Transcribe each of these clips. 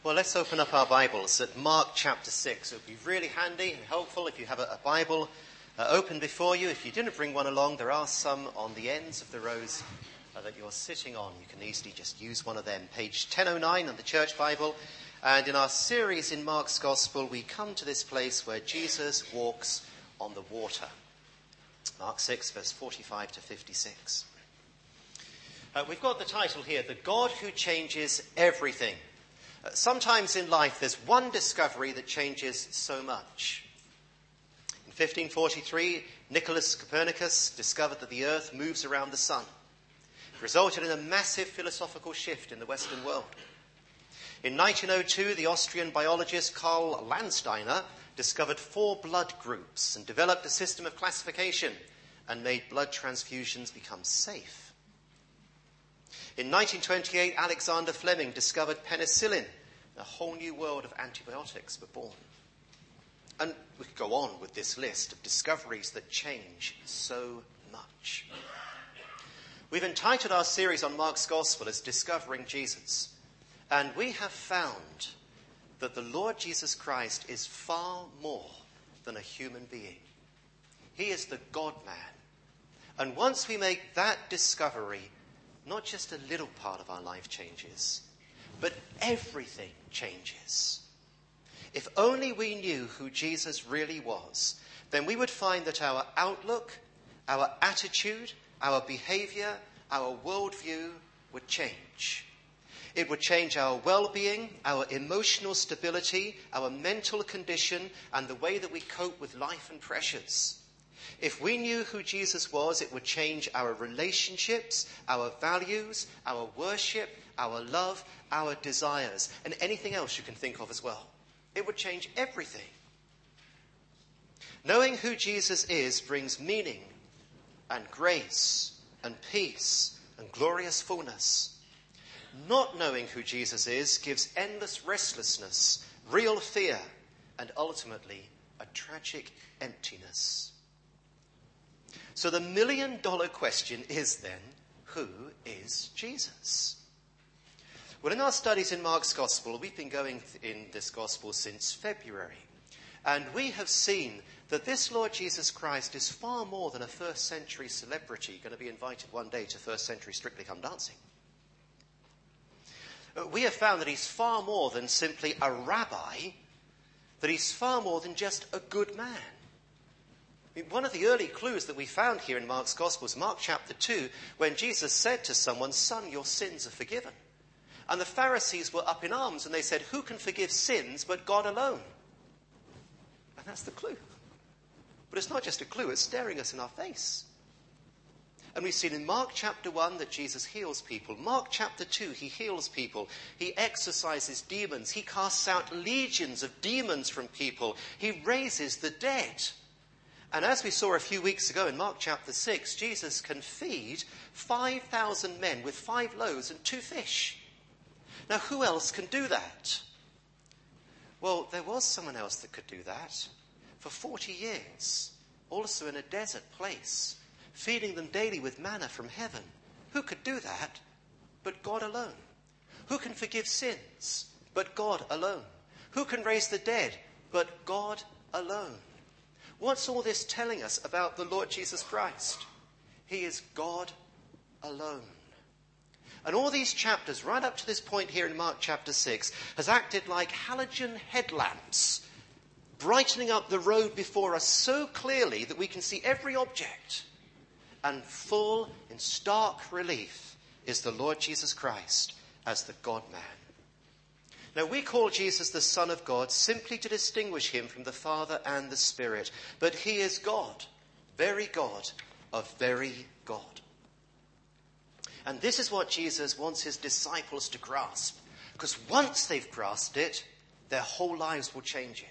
Well, let's open up our Bibles at Mark chapter 6. It would be really handy and helpful if you have a Bible open before you. If you didn't bring one along, there are some on the ends of the rows that you're sitting on. You can easily just use one of them. Page 1009 on the Church Bible. And in our series in Mark's Gospel, we come to this place where Jesus walks on the water. Mark 6, verse 45 to 56. We've got the title here, The God Who Changes Everything. Sometimes in life there's one discovery that changes so much. In 1543, Nicholas Copernicus discovered that the earth moves around the sun. It resulted in a massive philosophical shift in the Western world. In 1902, the Austrian biologist Karl Landsteiner discovered 4 blood groups and developed a system of classification and made blood transfusions become safe. In 1928, Alexander Fleming discovered penicillin. A whole new world of antibiotics were born. And we could go on with this list of discoveries that change so much. We've entitled our series on Mark's Gospel as Discovering Jesus. And we have found that the Lord Jesus Christ is far more than a human being. He is the God-man. And once we make that discovery, not just a little part of our life changes, but everything changes. If only we knew who Jesus really was, then we would find that our outlook, our attitude, our behavior, our worldview would change. It would change our well-being, our emotional stability, our mental condition, and the way that we cope with life and pressures. If we knew who Jesus was, it would change our relationships, our values, our worship, our love, our desires, and anything else you can think of as well. It would change everything. Knowing who Jesus is brings meaning and grace and peace and glorious fullness. Not knowing who Jesus is gives endless restlessness, real fear, and ultimately a tragic emptiness. So the million-dollar question is then, who is Jesus? Well, in our studies in Mark's Gospel, we've been going in this Gospel since February. And we have seen that this Lord Jesus Christ is far more than a first century celebrity going to be invited one day to first century Strictly Come Dancing. We have found that he's far more than simply a rabbi, that he's far more than just a good man. One of the early clues that we found here in Mark's Gospel is Mark chapter 2, when Jesus said to someone, "Son, your sins are forgiven." And the Pharisees were up in arms and they said, "Who can forgive sins but God alone?" And that's the clue. But it's not just a clue, it's staring us in our face. And we've seen in Mark chapter 1 that Jesus heals people. Mark chapter 2, he heals people. He exorcises demons. He casts out legions of demons from people. He raises the dead. And as we saw a few weeks ago in Mark chapter 6, Jesus can feed 5,000 men with 5 loaves and 2 fish. Now, who else can do that? Well, there was someone else that could do that for 40 years, also in a desert place, feeding them daily with manna from heaven. Who could do that but God alone? Who can forgive sins but God alone? Who can raise the dead but God alone? What's all this telling us about the Lord Jesus Christ? He is God alone. And all these chapters, right up to this point here in Mark chapter 6, has acted like halogen headlamps, brightening up the road before us so clearly that we can see every object. And full in stark relief is the Lord Jesus Christ as the God-man. Now, we call Jesus the Son of God simply to distinguish him from the Father and the Spirit. But he is God, very God of very God. And this is what Jesus wants his disciples to grasp. Because once they've grasped it, their whole lives will change.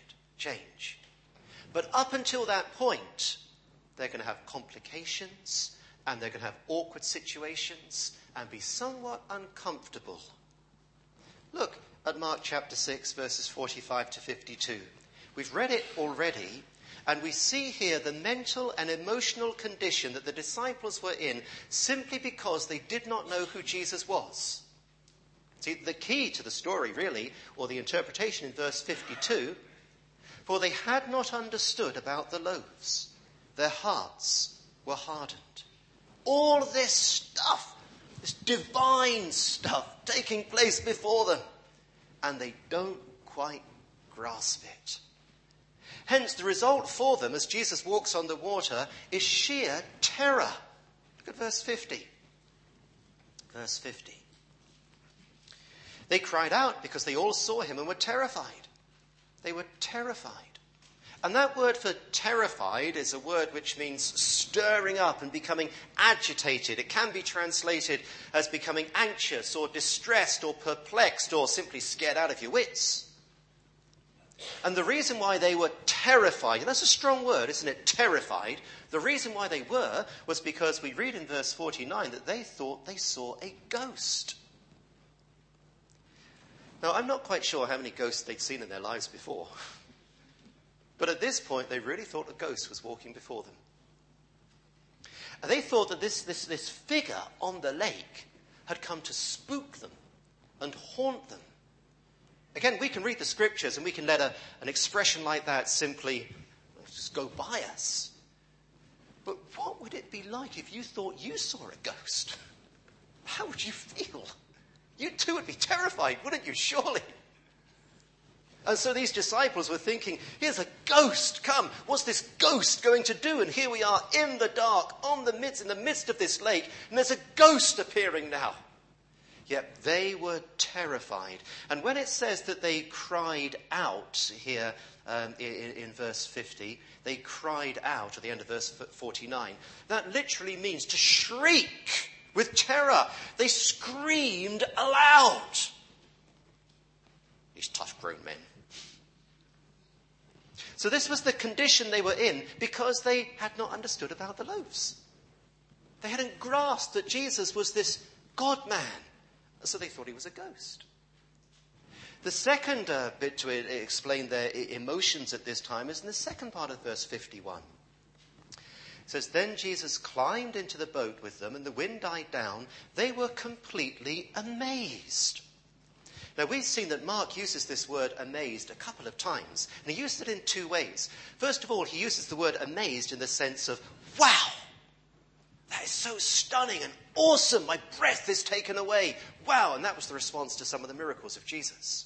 But up until that point, they're going to have complications, and they're going to have awkward situations, and be somewhat uncomfortable. Look at Mark chapter 6, verses 45 to 52. We've read it already, and we see here the mental and emotional condition that the disciples were in simply because they did not know who Jesus was. See, the key to the story, really, or the interpretation in verse 52, for they had not understood about the loaves. Their hearts were hardened. All of this stuff, this divine stuff taking place before them, and they don't quite grasp it. Hence, the result for them as Jesus walks on the water is sheer terror. Look at verse 50. Verse 50. They cried out because they all saw him and were terrified. They were terrified. And that word for terrified is a word which means stirring up and becoming agitated. It can be translated as becoming anxious or distressed or perplexed or simply scared out of your wits. And the reason why they were terrified, and that's a strong word, isn't it? Terrified. The reason why they were was because we read in verse 49 that they thought they saw a ghost. Now, I'm not quite sure how many ghosts they'd seen in their lives before. But at this point, they really thought a ghost was walking before them. And they thought that this figure on the lake had come to spook them and haunt them. Again, we can read the scriptures and we can let an expression like that simply just go by us. But what would it be like if you thought you saw a ghost? How would you feel? You too would be terrified, wouldn't you, surely? And so these disciples were thinking, here's a ghost, come, what's this ghost going to do? And here we are in the dark, in the midst of this lake, and there's a ghost appearing now. Yet they were terrified. And when it says that they cried out here in verse 50, they cried out at the end of verse 49, that literally means to shriek with terror. They screamed aloud. These tough grown men. So this was the condition they were in because they had not understood about the loaves. They hadn't grasped that Jesus was this God-man. So they thought he was a ghost. The second bit to explain their emotions at this time is in the second part of verse 51. It says, then Jesus climbed into the boat with them and the wind died down. They were completely amazed. Now, we've seen that Mark uses this word amazed a couple of times. And he uses it in two ways. First of all, he uses the word amazed in the sense of, wow, that is so stunning and awesome. My breath is taken away. Wow. And that was the response to some of the miracles of Jesus.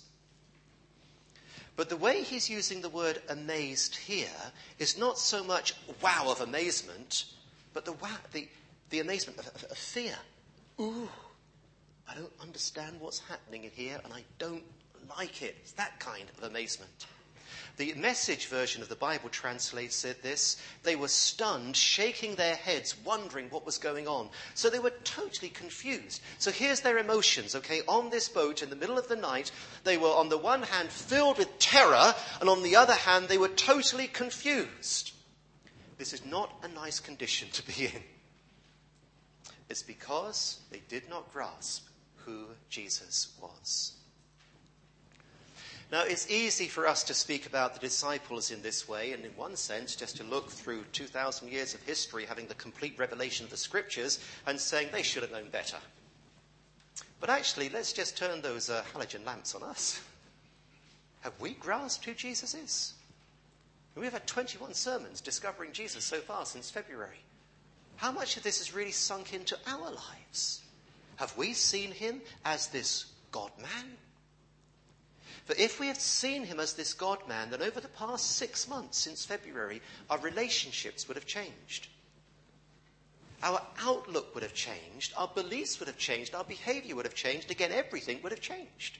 But the way he's using the word amazed here is not so much wow of amazement, but the amazement of fear. Ooh, I don't understand what's happening in here and I don't like it. It's that kind of amazement. The Message version of the Bible translates it this. They were stunned, shaking their heads, wondering what was going on. So they were totally confused. So here's their emotions, okay? On this boat in the middle of the night, they were on the one hand filled with terror, and on the other hand, they were totally confused. This is not a nice condition to be in. It's because they did not grasp who Jesus was. Now, it's easy for us to speak about the disciples in this way, and in one sense, just to look through 2,000 years of history, having the complete revelation of the scriptures, and saying they should have known better. But actually, let's just turn those halogen lamps on us. Have we grasped who Jesus is? We've had 21 sermons discovering Jesus so far since February. How much of this has really sunk into our lives? Have we seen him as this God-man? For if we have seen him as this God-man, then over the past 6 months since February, our relationships would have changed. Our outlook would have changed. Our beliefs would have changed. Our behavior would have changed. Again, everything would have changed.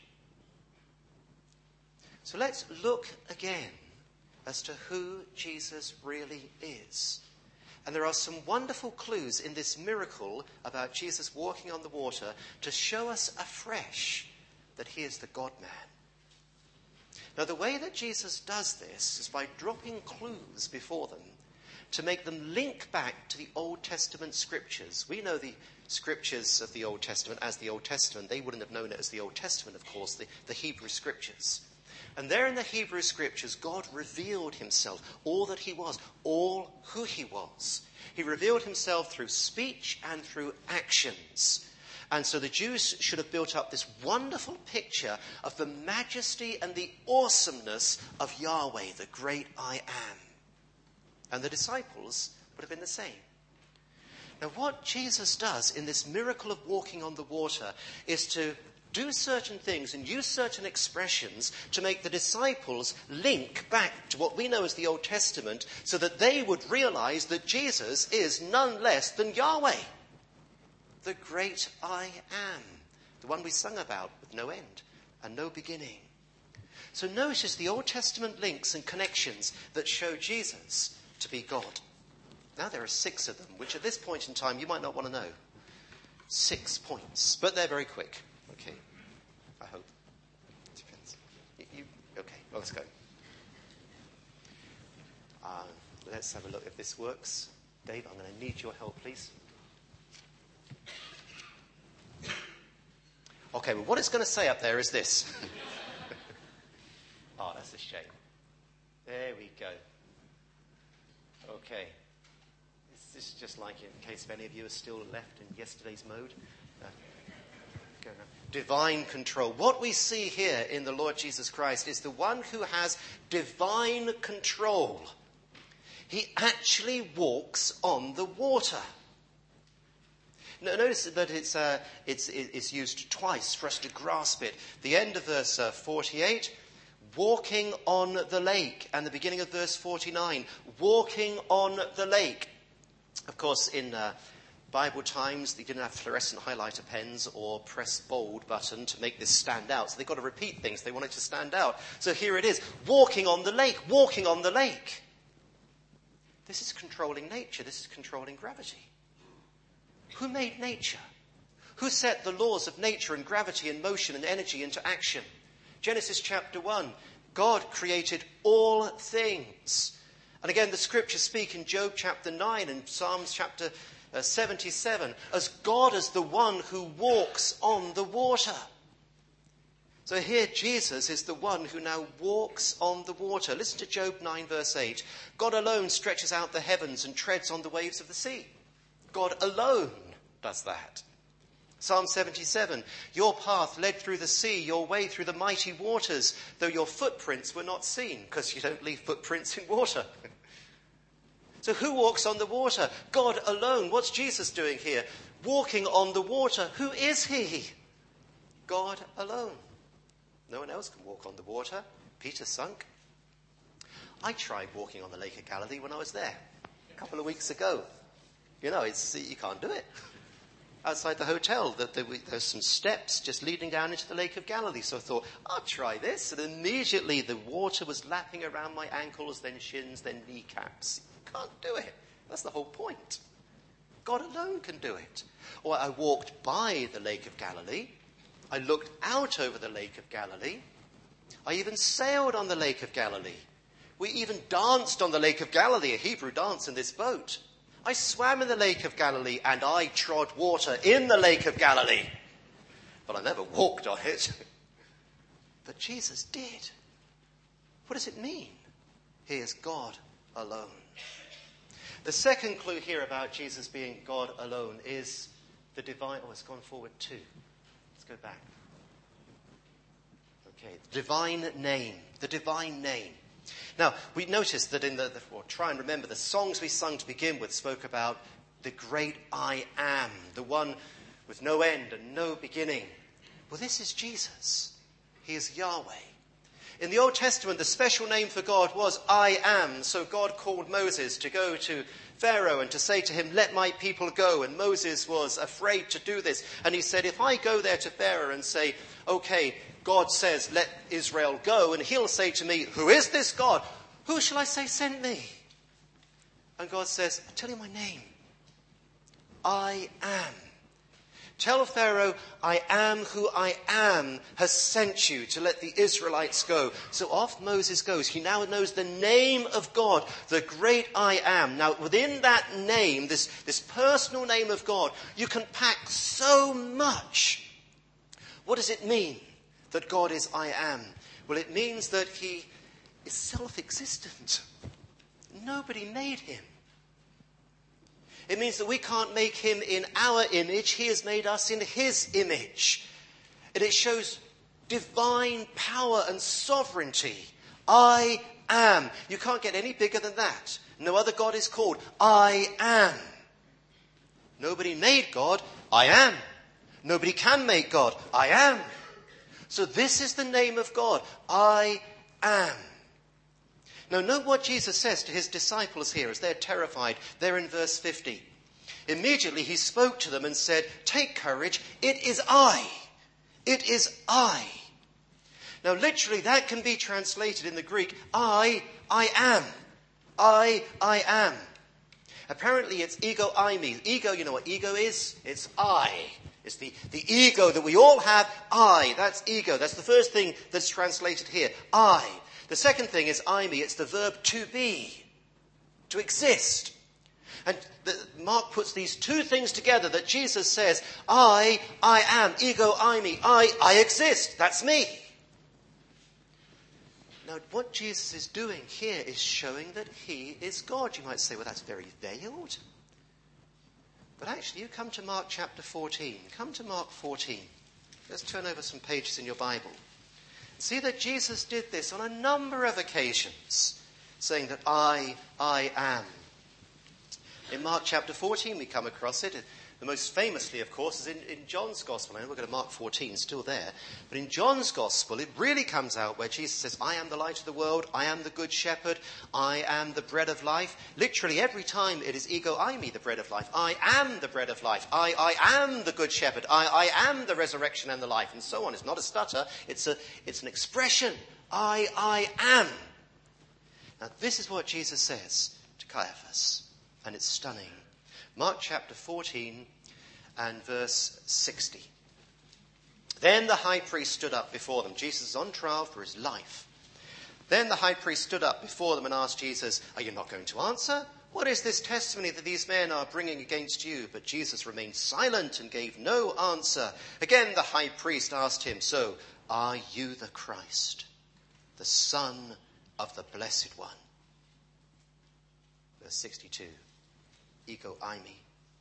So let's look again as to who Jesus really is. And there are some wonderful clues in this miracle about Jesus walking on the water to show us afresh that he is the God-man. Now, the way that Jesus does this is by dropping clues before them to make them link back to the Old Testament scriptures. We know the scriptures of the Old Testament as the Old Testament. They wouldn't have known it as the Old Testament, of course, the Hebrew scriptures. And there in the Hebrew scriptures, God revealed himself, all that he was, all who he was. He revealed himself through speech and through actions. And so the Jews should have built up this wonderful picture of the majesty and the awesomeness of Yahweh, the great I am. And the disciples would have been the same. Now, what Jesus does in this miracle of walking on the water is to do certain things and use certain expressions to make the disciples link back to what we know as the Old Testament so that they would realize that Jesus is none less than Yahweh, the great I am, the one we sung about with no end and no beginning. So notice the Old Testament links and connections that show Jesus to be God. Now there are 6 of them, which at this point in time you might not want to know. 6 points, but they're very quick. Okay, I hope. Depends. Okay, well, let's go. Let's have a look if this works. Dave, I'm going to need your help, please. Okay, well, what it's going to say up there is this. Oh, that's a shame. There we go. Okay. This is just like in case if any of you are still left in yesterday's mode. Divine control. What we see here in the Lord Jesus Christ is the one who has divine control. He actually walks on the water. Now, notice that it's used twice for us to grasp it. The end of verse 48, walking on the lake, and the beginning of verse 49, walking on the lake. Of course, in Bible times, they didn't have fluorescent highlighter pens or press bold button to make this stand out. So they've got to repeat things. They want it to stand out. So here it is, walking on the lake, walking on the lake. This is controlling nature. This is controlling gravity. Who made nature? Who set the laws of nature and gravity and motion and energy into action? Genesis chapter 1, God created all things. And again, the scriptures speak in Job chapter 9 and Psalms chapter 77 as God as the one who walks on the water. So here Jesus is the one who now walks on the water. Listen to Job 9 verse 8. God alone stretches out the heavens and treads on the waves of the sea. God alone does that. Psalm 77, your path led through the sea, your way through the mighty waters, though your footprints were not seen, because you don't leave footprints in water. So who walks on the water? God alone. What's Jesus doing here? Walking on the water. Who is he? God alone. No one else can walk on the water. Peter sunk. I tried walking on the Lake of Galilee when I was there a couple of weeks ago. You know, you can't do it. Outside the hotel, there's some steps just leading down into the Lake of Galilee. So I thought, I'll try this. And immediately the water was lapping around my ankles, then shins, then kneecaps. You can't do it. That's the whole point. God alone can do it. Or I walked by the Lake of Galilee. I looked out over the Lake of Galilee. I even sailed on the Lake of Galilee. We even danced on the Lake of Galilee, a Hebrew dance in this boat. I swam in the Lake of Galilee and I trod water in the Lake of Galilee. But I never walked on it. But Jesus did. What does it mean? He is God alone. The second clue here about Jesus being God alone is the divine... Oh, it's gone forward too. Let's go back. Okay, the divine name. The divine name. Now, we noticed that try and remember, the songs we sung to begin with spoke about the great I am, the one with no end and no beginning. Well, this is Jesus. He is Yahweh. In the Old Testament, the special name for God was I am. So God called Moses to go to Pharaoh and to say to him, let my people go. And Moses was afraid to do this. And he said, if I go there to Pharaoh and say, okay, God says, let Israel go. And he'll say to me, who is this God? Who shall I say sent me? And God says, I'll tell you my name. I am. Tell Pharaoh, I am who I am has sent you to let the Israelites go. So off Moses goes. He now knows the name of God, the great I am. Now within that name, this personal name of God, you can pack so much. What does it mean that God is I am? Well, it means that he is self-existent. Nobody made him. It means that we can't make him in our image. He has made us in his image. And it shows divine power and sovereignty. I am. You can't get any bigger than that. No other God is called I am. Nobody made God. I am. Nobody can make God. I am. So this is the name of God. I am. Now note what Jesus says to his disciples here as they're terrified. They're in verse 50. Immediately he spoke to them and said, "Take courage. It is I. It is I." Now literally that can be translated in the Greek, I am. I am. Apparently it's ego eimi. Ego, you know what ego is? It's I. It's the ego that we all have. I. That's ego. That's the first thing that's translated here. I. The second thing is eimi. It's the verb to be. To exist. And Mark puts these two things together that Jesus says, I am. Ego eimi. I exist. That's me. Now, what Jesus is doing here is showing that he is God. You might say, well, that's very veiled. But actually, you come to Mark chapter 14. Come to Mark 14. Let's turn over some pages in your Bible. See that Jesus did this on a number of occasions, saying that I am. In Mark chapter 14, we come across it. The most famously, of course, is in John's Gospel. I know we're going to Mark 14, still there. But in John's Gospel, it really comes out where Jesus says, I am the light of the world. I am the good shepherd. I am the bread of life. Literally every time it is ego eimi, the bread of life. I am the bread of life. I am the good shepherd. I am the resurrection and the life, and so on. It's not a stutter. It's an expression. I am. Now this is what Jesus says to Caiaphas. And it's stunning. Mark chapter 14 and verse 60. Then the high priest stood up before them. Jesus is on trial for his life. Then the high priest stood up before them and asked Jesus, "Are you not going to answer? What is this testimony that these men are bringing against you?" But Jesus remained silent and gave no answer. Again the high priest asked him, "So, are you the Christ, the Son of the Blessed One?" Verse 62. Ego eimi.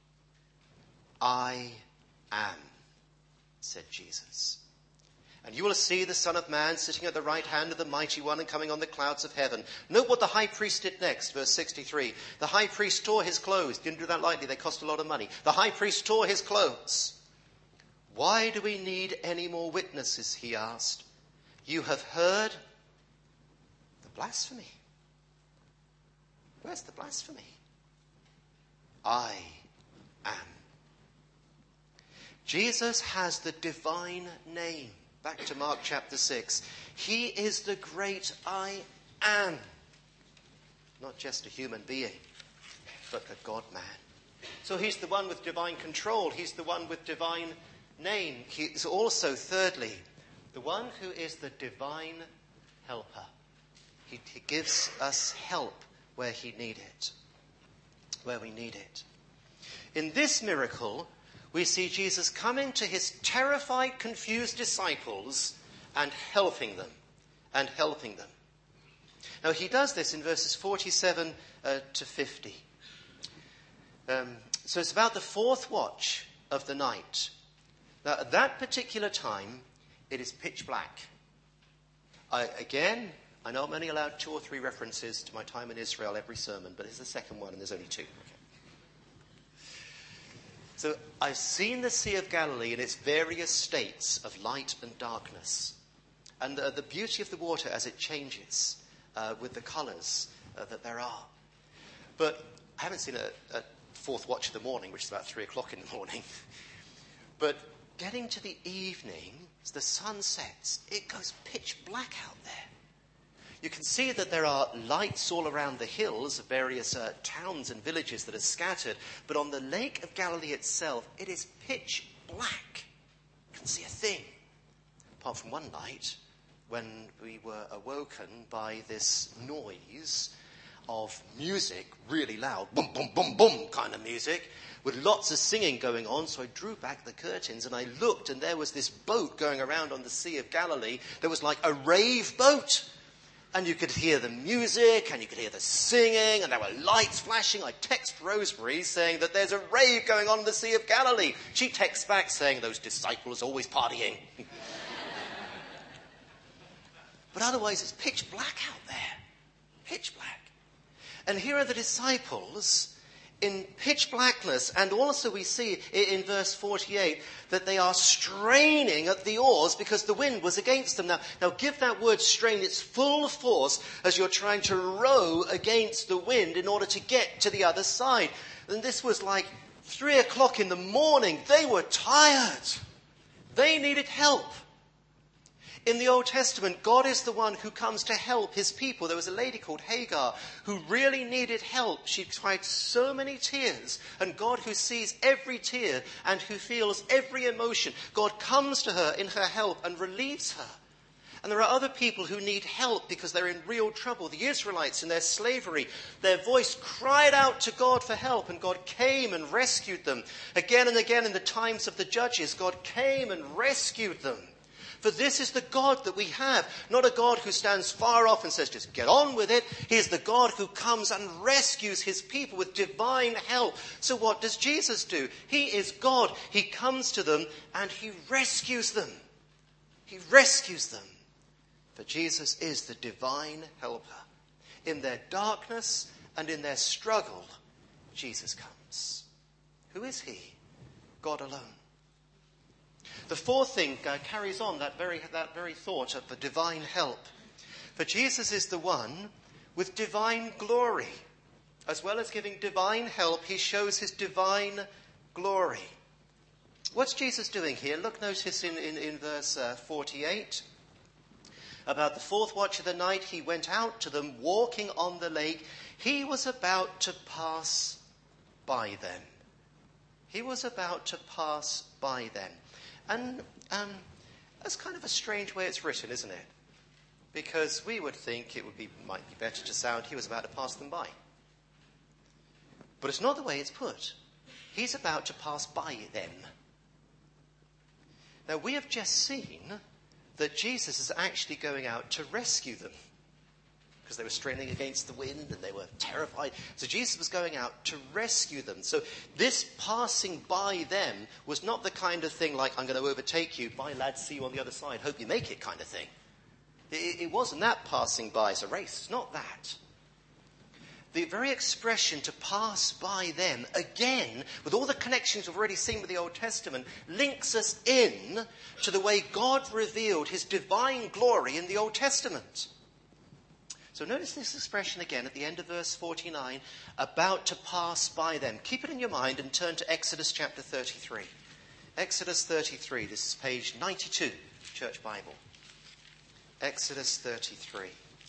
I am, said Jesus. And you will see the Son of Man sitting at the right hand of the Mighty One and coming on the clouds of heaven. Note what the high priest did next, verse 63. The high priest tore his clothes. Didn't do that lightly, they cost a lot of money. The high priest tore his clothes. "Why do we need any more witnesses?" he asked. "You have heard the blasphemy." Where's the blasphemy? I am. Jesus has the divine name. Back to Mark chapter 6. He is the great I am. Not just a human being, but the God-man. So he's the one with divine control. He's the one with divine name. He is also, thirdly, the one who is the divine helper. He gives us help where he need it. Where we need it. In this miracle, we see Jesus coming to his terrified, confused disciples and helping them. Now he does this in verses 47 to 50. So it's about the fourth watch of the night. Now at that particular time, it is pitch black. I know I'm only allowed 2 or 3 references to my time in Israel every sermon, but it's the second one and there's only 2. Okay. So I've seen the Sea of Galilee in its various states of light and darkness. And the beauty of the water as it changes with the colours that there are. But I haven't seen a fourth watch of the morning, which is about 3 o'clock in the morning. But getting to the evening, as the sun sets, it goes pitch black out there. You can see that there are lights all around the hills of various towns and villages that are scattered. But on the Lake of Galilee itself, it is pitch black. You can see a thing. Apart from one night when we were awoken by this noise of music, really loud, boom, boom, boom, boom kind of music, with lots of singing going on. So I drew back the curtains and I looked, and there was this boat going around on the Sea of Galilee that was like a rave boat. And you could hear the music, and you could hear the singing, and there were lights flashing. I text Rosemary saying that there's a rave going on in the Sea of Galilee. She texts back saying those disciples always partying. But otherwise it's pitch black out there. Pitch black. And here are the disciples in pitch blackness, and also we see in verse 48 that they are straining at the oars because the wind was against them. Now give that word strain its full force as you're trying to row against the wind in order to get to the other side. And this was like 3 o'clock in the morning. They were tired. They needed help. In the Old Testament, God is the one who comes to help his people. There was a lady called Hagar who really needed help. She cried so many tears. And God, who sees every tear and who feels every emotion, God comes to her in her help and relieves her. And there are other people who need help because they're in real trouble. The Israelites in their slavery, their voice cried out to God for help, and God came and rescued them. Again and again in the times of the judges, God came and rescued them. For this is the God that we have, not a God who stands far off and says, just get on with it. He is the God who comes and rescues his people with divine help. So what does Jesus do? He is God. He comes to them and he rescues them. He rescues them. For Jesus is the divine helper. In their darkness and in their struggle, Jesus comes. Who is he? God alone. The fourth thing carries on that very thought of the divine help. For Jesus is the one with divine glory. As well as giving divine help, he shows his divine glory. What's Jesus doing here? Notice in verse 48. About the fourth watch of the night, he went out to them walking on the lake. He was about to pass by them. He was about to pass by them. And that's kind of a strange way it's written, isn't it? Because we would think it might be better to sound he was about to pass them by. But it's not the way it's put. He's about to pass by them. Now, we have just seen that Jesus is actually going out to rescue them. Because they were straining against the wind and they were terrified. So Jesus was going out to rescue them. So this passing by them was not the kind of thing like, I'm going to overtake you, bye lads, see you on the other side, hope you make it kind of thing. It wasn't that passing by as a race. It's not that. The very expression to pass by them, again, with all the connections we've already seen with the Old Testament, links us in to the way God revealed his divine glory in the Old Testament. So notice this expression again at the end of verse 49, about to pass by them. Keep it in your mind and turn to Exodus chapter 33. Exodus 33, this is page 92, Church Bible. Exodus 33.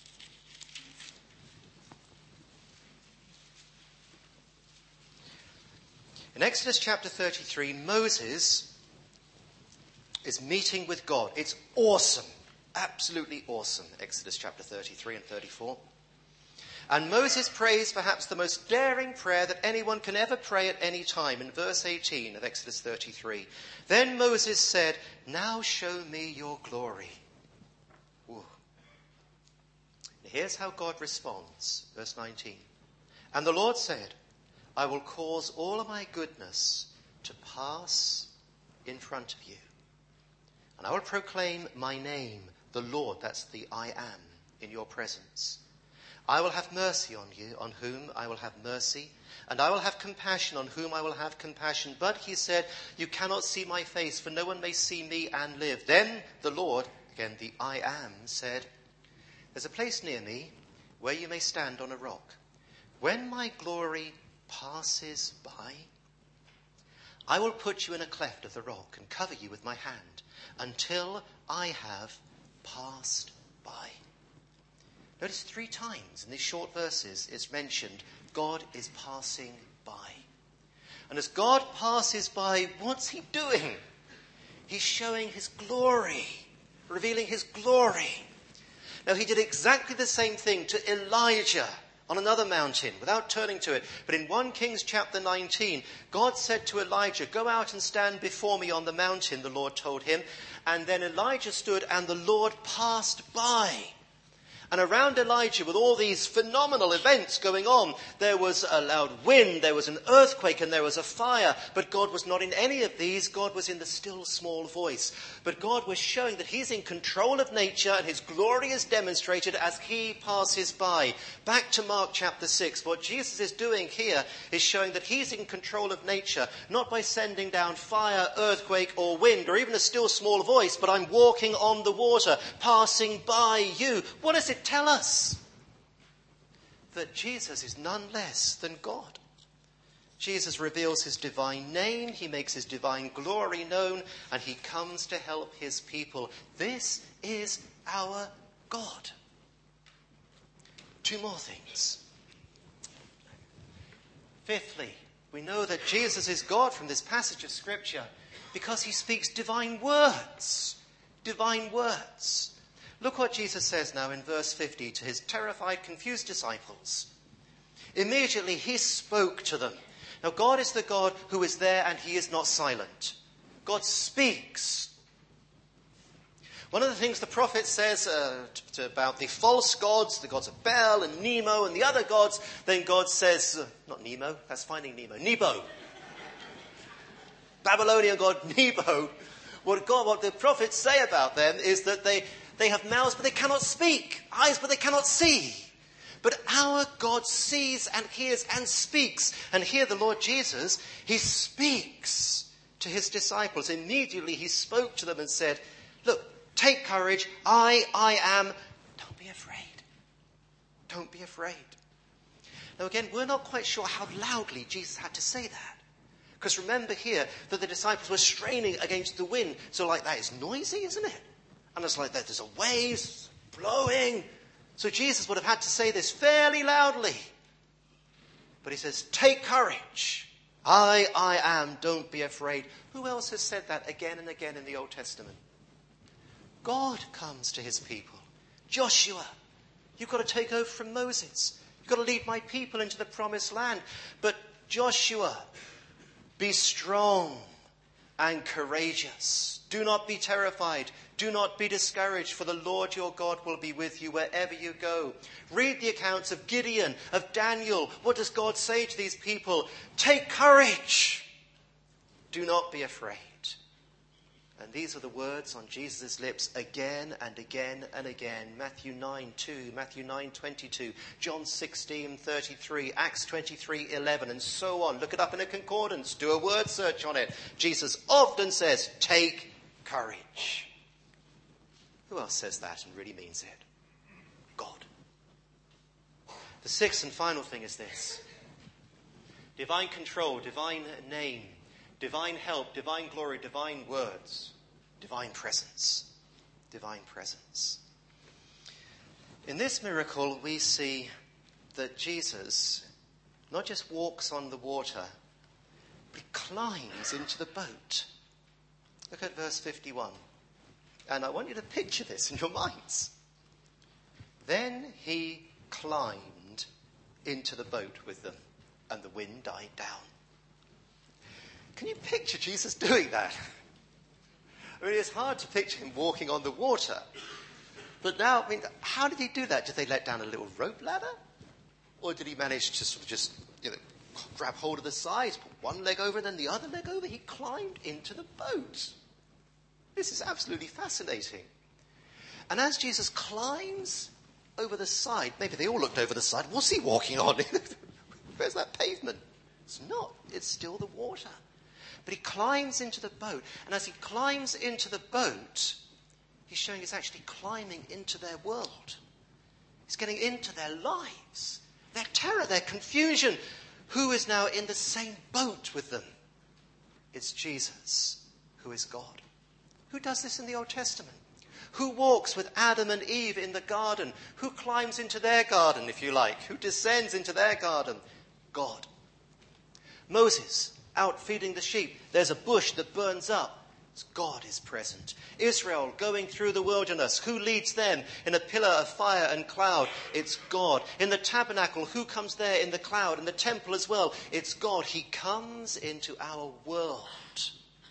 In Exodus chapter 33, Moses is meeting with God. It's awesome. Absolutely awesome. Exodus chapter 33 and 34. And Moses prays perhaps the most daring prayer that anyone can ever pray at any time in verse 18 of Exodus 33. Then Moses said, now show me your glory. Ooh. Here's how God responds. Verse 19. And the Lord said, I will cause all of my goodness to pass in front of you. And I will proclaim my name, the Lord, that's the I am, in your presence. I will have mercy on you, on whom I will have mercy, and I will have compassion on whom I will have compassion. But he said, you cannot see my face, for no one may see me and live. Then the Lord, again the I am, said, there's a place near me where you may stand on a rock. When my glory passes by, I will put you in a cleft of the rock and cover you with my hand until I have passed by. Notice 3 times in these short verses it's mentioned God is passing by. And as God passes by, what's he doing? He's showing his glory, revealing his glory. Now he did exactly the same thing to Elijah on another mountain without turning to it. But in 1 Kings chapter 19, God said to Elijah, go out and stand before me on the mountain, the Lord told him. And then Elijah stood and the Lord passed by. And around around Elijah with all these phenomenal events going on. There was a loud wind, there was an earthquake, and there was a fire. But God was not in any of these. God was in the still small voice. But God was showing that he's in control of nature, and his glory is demonstrated as he passes by. Back to Mark chapter 6. What Jesus is doing here is showing that he's in control of nature, not by sending down fire, earthquake, or wind, or even a still small voice, but I'm walking on the water, passing by you. What does it tell us? That Jesus is none less than God. Jesus reveals his divine name, he makes his divine glory known, and he comes to help his people. This is our God. Two more things. Fifthly, we know that Jesus is God from this passage of Scripture because he speaks divine words. Divine words. Look what Jesus says now in verse 50 to his terrified, confused disciples. Immediately he spoke to them. Now God is the God who is there and he is not silent. God speaks. One of the things the prophet says about the false gods, the gods of Baal and Nemo and the other gods, then God says, not Nemo, that's Finding Nemo, Nebo. Babylonian god Nebo. What the prophets say about them is that they have mouths but they cannot speak, eyes but they cannot see. But our God sees and hears and speaks. And here the Lord Jesus, he speaks to his disciples. Immediately he spoke to them and said, look, take courage, I am. Don't be afraid. Don't be afraid. Now again, we're not quite sure how loudly Jesus had to say that. Because remember here that the disciples were straining against the wind. So like that is noisy, isn't it? And it's like that there's a wave blowing. So Jesus would have had to say this fairly loudly. But he says, take courage. I am. Don't be afraid. Who else has said that again and again in the Old Testament? God comes to his people. Joshua, you've got to take over from Moses. You've got to lead my people into the promised land. But Joshua, be strong and courageous. Do not be terrified. Do not be discouraged, for the Lord your God will be with you wherever you go. Read the accounts of Gideon, of Daniel. What does God say to these people? Take courage. Do not be afraid. And these are the words on Jesus' lips again and again and again. Matthew 9:2, Matthew 9:22, John 16:33, Acts 23:11, and so on. Look it up in a concordance. Do a word search on it. Jesus often says, take courage. Who else says that and really means it? God. The sixth and final thing is this. Divine control, divine name, divine help, divine glory, divine words, divine presence. Divine presence. In this miracle, we see that Jesus not just walks on the water, but he climbs into the boat. Look at verse 51. And I want you to picture this in your minds. Then he climbed into the boat with them, and the wind died down. Can you picture Jesus doing that? I mean, it's hard to picture him walking on the water. But now, I mean, how did he do that? Did they let down a little rope ladder? Or did he manage to sort of just, grab hold of the sides, put one leg over, then the other leg over? He climbed into the boat. This is absolutely fascinating. And as Jesus climbs over the side, maybe they all looked over the side. What's he walking on? Where's that pavement? It's not. It's still the water. But he climbs into the boat. And as he climbs into the boat, he's showing he's actually climbing into their world. He's getting into their lives, their terror, their confusion. Who is now in the same boat with them? It's Jesus, who is God. Who does this in the Old Testament? Who walks with Adam and Eve in the garden? Who climbs into their garden, if you like? Who descends into their garden? God. Moses, out feeding the sheep. There's a bush that burns up. God is present. Israel going through the wilderness. Who leads them in a pillar of fire and cloud? It's God. In the tabernacle, who comes there in the cloud? In the temple as well, it's God. He comes into our world,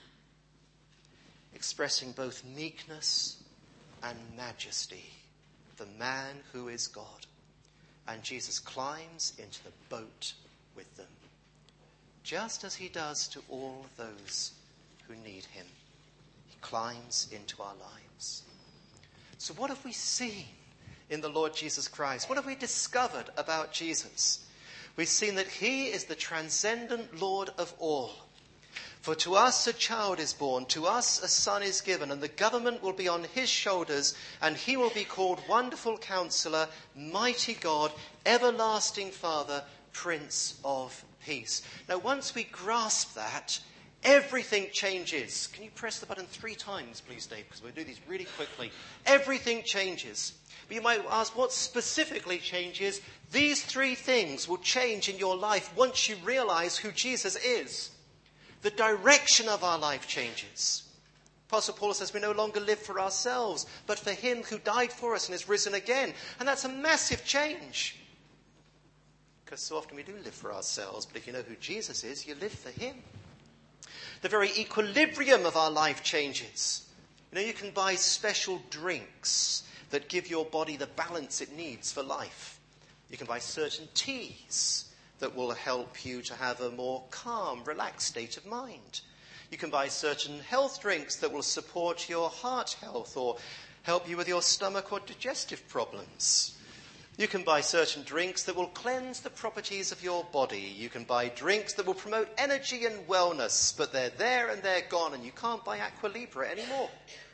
expressing both meekness and majesty. the man who is God. And Jesus climbs into the boat with them, just as he does to all those who need him. He climbs into our lives. So what have we seen in the Lord Jesus Christ? What have we discovered about Jesus? We've seen that he is the transcendent Lord of all. For to us a child is born, to us a son is given, and the government will be on his shoulders, and he will be called Wonderful Counselor, Mighty God, Everlasting Father, Prince of Peace. Now, once we grasp that, everything changes. Can you press the button 3 times, please, Dave? Because we'll do these really quickly. Everything changes. But you might ask, what specifically changes? These 3 things will change in your life once you realize who Jesus is. The direction of our life changes. Apostle Paul says we no longer live for ourselves, but for him who died for us and is risen again. And that's a massive change. Because so often we do live for ourselves, but if you know who Jesus is, you live for him. The very equilibrium of our life changes. You know, you can buy special drinks that give your body the balance it needs for life. You can buy certain teas that will help you to have a more calm, relaxed state of mind. You can buy certain health drinks that will support your heart health or help you with your stomach or digestive problems. You can buy certain drinks that will cleanse the properties of your body. You can buy drinks that will promote energy and wellness, but they're there and they're gone, and you can't buy Aqua Libra anymore.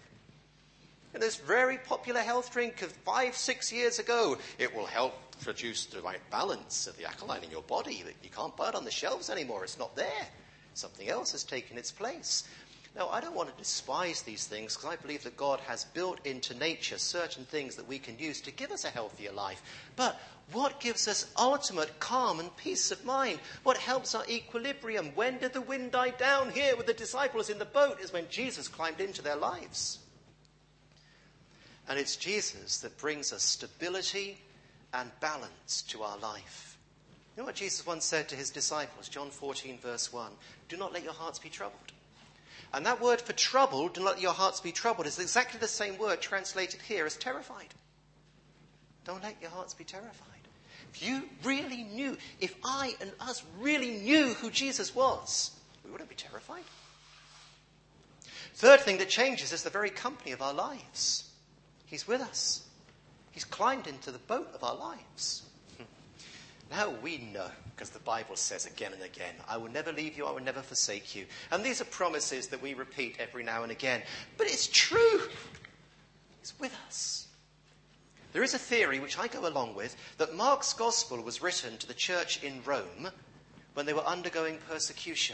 And this very popular health drink of 5-6 years ago, it will help produce the right balance of the alkaline in your body. You can't buy it on the shelves anymore. It's not there. Something else has taken its place. Now, I don't want to despise these things because I believe that God has built into nature certain things that we can use to give us a healthier life. But what gives us ultimate calm and peace of mind? What helps our equilibrium? When did the wind die down here with the disciples in the boat? Is when Jesus climbed into their lives. And it's Jesus that brings us stability and balance to our life. You know what Jesus once said to his disciples? John 14, verse 1. Do not let your hearts be troubled. And that word for troubled, do not let your hearts be troubled, is exactly the same word translated here as terrified. Don't let your hearts be terrified. If you really knew, if I and us really knew who Jesus was, we wouldn't be terrified. Third thing that changes is the very company of our lives. He's with us. He's climbed into the boat of our lives. Now we know, because the Bible says again and again, I will never leave you, I will never forsake you. And these are promises that we repeat every now and again. But it's true. He's with us. There is a theory, which I go along with, that Mark's gospel was written to the church in Rome when they were undergoing persecution.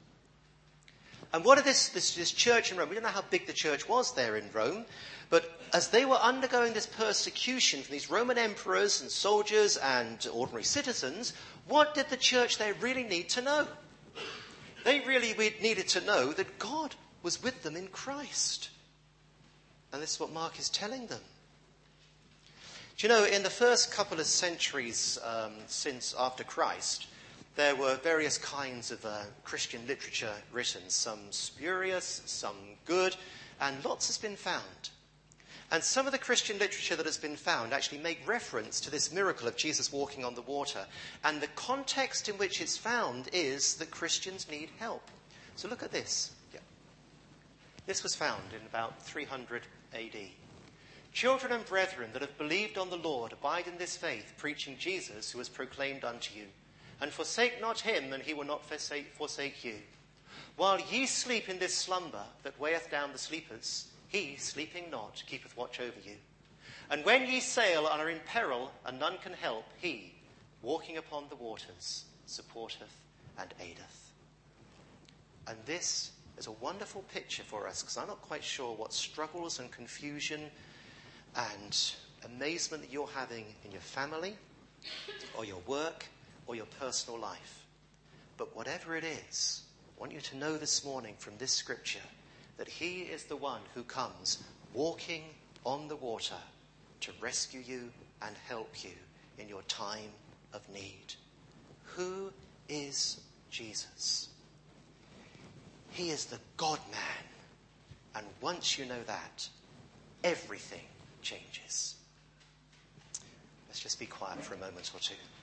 And what of this church in Rome? We don't know how big the church was there in Rome, but as they were undergoing this persecution from these Roman emperors and soldiers and ordinary citizens, what did the church there really need to know? They really needed to know that God was with them in Christ. And this is what Mark is telling them. Do you know, in the first couple of centuries since after Christ, there were various kinds of Christian literature written, some spurious, some good, and lots has been found. And some of the Christian literature that has been found actually make reference to this miracle of Jesus walking on the water. And the context in which it's found is that Christians need help. So look at this. Yeah. This was found in about 300 AD. Children and brethren that have believed on the Lord, abide in this faith, preaching Jesus, who was proclaimed unto you. And forsake not him, and he will not forsake you. While ye sleep in this slumber that weigheth down the sleepers, he, sleeping not, keepeth watch over you. And when ye sail and are in peril, and none can help, he, walking upon the waters, supporteth and aideth. And this is a wonderful picture for us, because I'm not quite sure what struggles and confusion and amazement that you're having in your family, or your work, or your personal life. But whatever it is, I want you to know this morning from this scripture that he is the one who comes walking on the water to rescue you and help you in your time of need. Who is Jesus? He is the God-man. And once you know that, everything changes. Let's just be quiet for a moment or two.